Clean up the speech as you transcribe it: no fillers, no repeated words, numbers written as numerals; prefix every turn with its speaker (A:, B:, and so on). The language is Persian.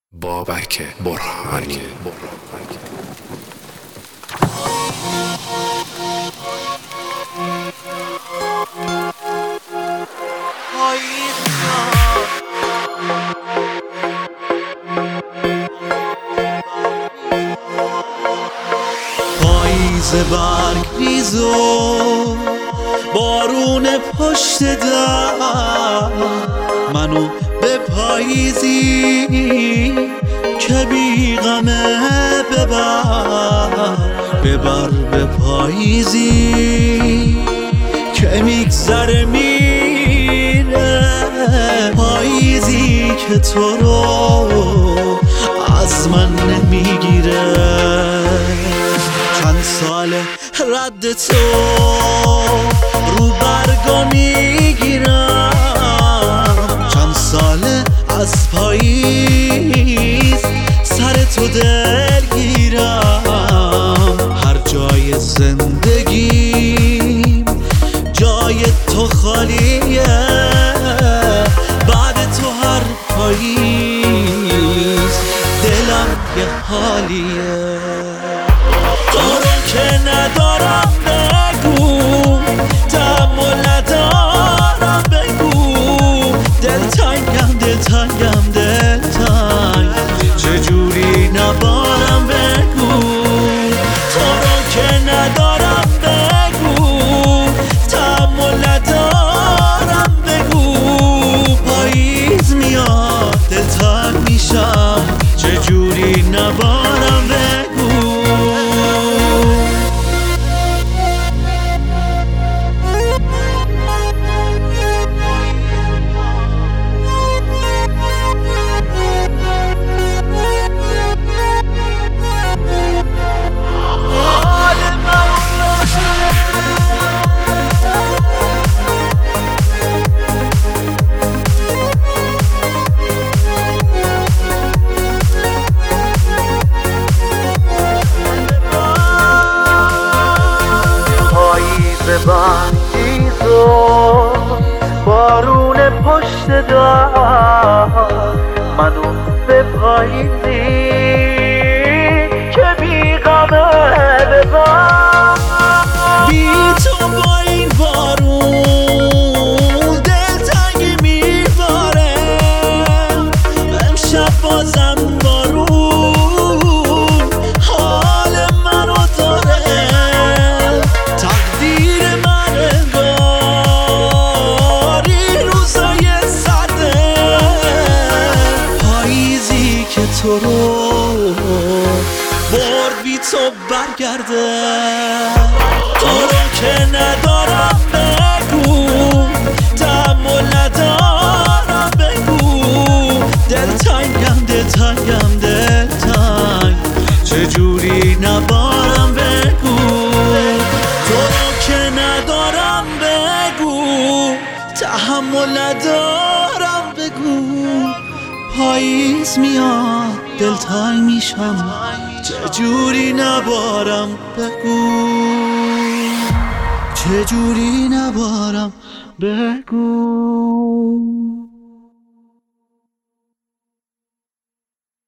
A: بابک برهانی.
B: پاییز برگ ریز و بارون پشت در منو به پاییزی که بی غمه ببر به پاییزی که میگذره میره، پاییزی که تو رو از من نمیگیره. چند ساله رد تو رو برگا میگیرم، چند ساله از پاییز سر تو دلگیرم. هر جای زندگیم جای تو خالیه، بعد تو هر پاییز دلم یه حالیه. تو رو که ندارم بگو، تحمل ندارم بگو، دلتنگم چجوری نبارم بگو. تو رو که ندارم بگو، تحمل ندارم بگو، پاییز میاد دلتنگ میشم چجوری نبارم بگو. برگیز و بارون پشت در منو به پاییزی که بی غمه ببر. بی تو با این بارون دلتنگی میباره، امشب بازم بارون حال منو داره. تقدیر من انگاری روزای سرده، پاییزی که تو رو برد بی تو برگرده. تو رو که ندارم بگو، تحمل ندارم بگو، دلتنگم چجوری نبارم بگو. تو رو که ندارم بگو، تحمل ندارم بگو، پاییز میاد دلتنگ میشم چجوری نبارم بگو، چجوری نبارم بگو.